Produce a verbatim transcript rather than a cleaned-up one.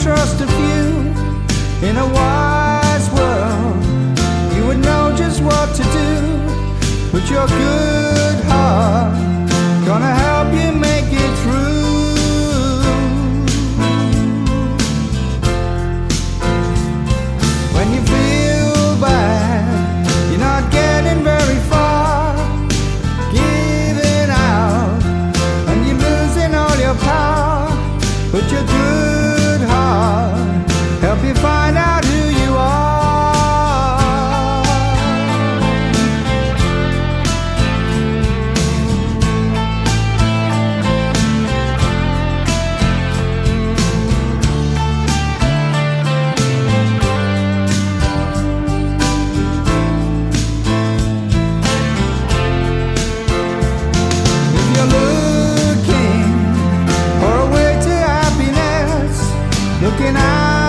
trust a few. In a wise world, you would know just what to do. But your good heart gonna help you make it through. When you feel bad, you're not getting very far, giving out and you're losing all your power. But your good heart help you find out who you are. If you're looking for a way to happiness, looking out